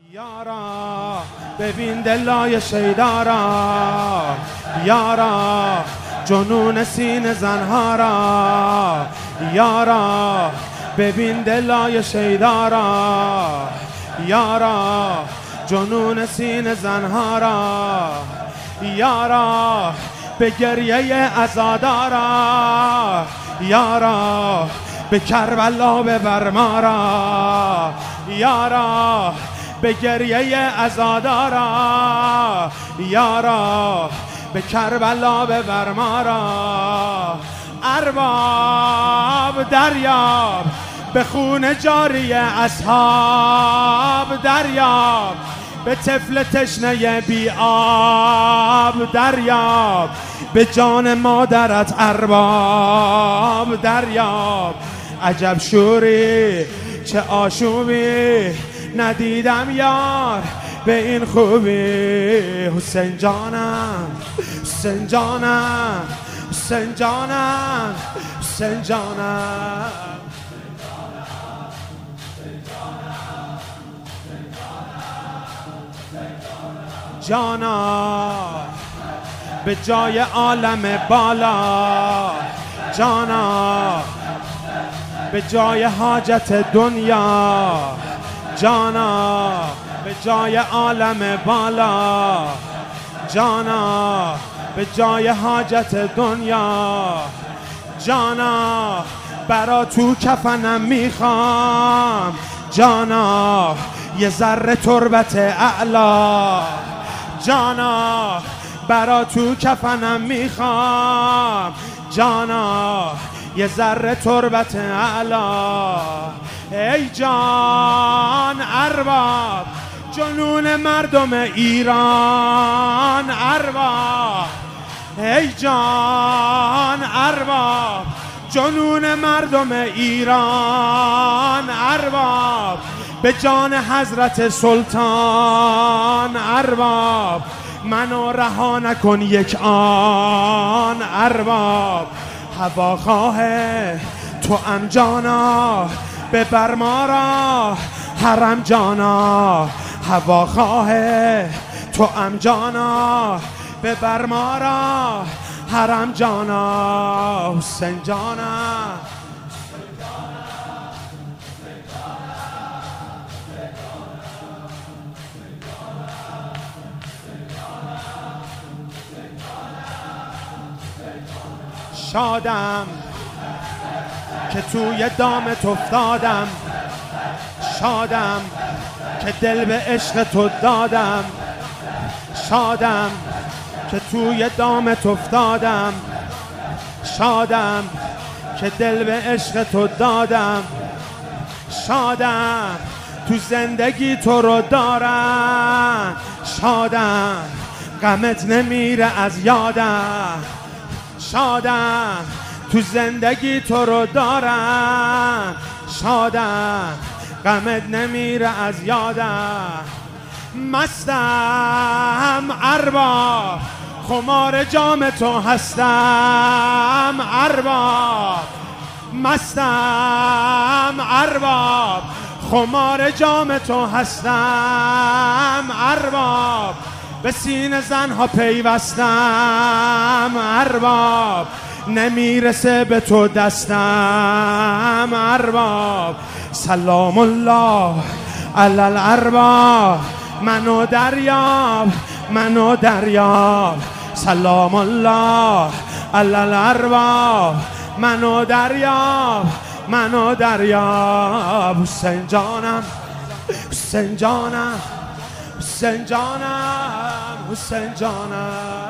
یارا ببین دلای شیدا را، یارا جنون سینه زنها را، یارا ببین دلای شیدا را، یارا جنون سینه زنها را، یارا به گریه عزادارا، یارا به کربلا ببر ما را، یارا به گریه عزادارا، یارا به کربلا ببر ما را. ارباب دریاب به خون جاری اصحاب، دریاب به طفل تشنه بی آب، دریاب به جان مادرت ارباب، دریاب عجب شوری چه آشوبی ندیدم یار به این خوبی. حسین جانم حسین جانم حسین جانم حسین جانم، جانا به جای عالم بالا، جانا به جای حاجت دنیا، جانا به جای عالم بالا، جانا به جای حاجت دنیا، جانا برا تو کفنم میخوام، جانا یه ذره تربت اعلا، جانا برا تو کفنم میخوام، جانا یه ذره تربت اعلا. ای جان ارباب جنون مردم ایران، ارباب ای جان ارباب جنون مردم ایران، ارباب به جان حضرت سلطان، ارباب منو رها نکن یک آن، ارباب هواخواه تو ام جانا ببر ما را حرم جانا، هواخواه تو ام جانا ببر ما را حرم جانا. حسین جانم شادم که توی دامت افتادم، شادم که دل به عشق تو دادم، شادم که توی دامت افتادم، شادم که دل به عشق تو دادم، شادم تو زندگی تو رو دارم، شادم غمت نمیره از یادم، شادم تو زندگی تو رو دارم، شادم غمت نمیره از یادم. مستم ارباب خمار جام تو هستم، ارباب مستم ارباب خمار جام تو هستم، ارباب به سینه زنها پیوستم، ارباب نمیرسه به تو دستم، ارباب سلام الله علی الارباب منو دریاب منو دریاب، سلام الله علی الارباب منو دریاب منو دریاب. حسین جانم حسین جانم حسین جانم حسین جانم.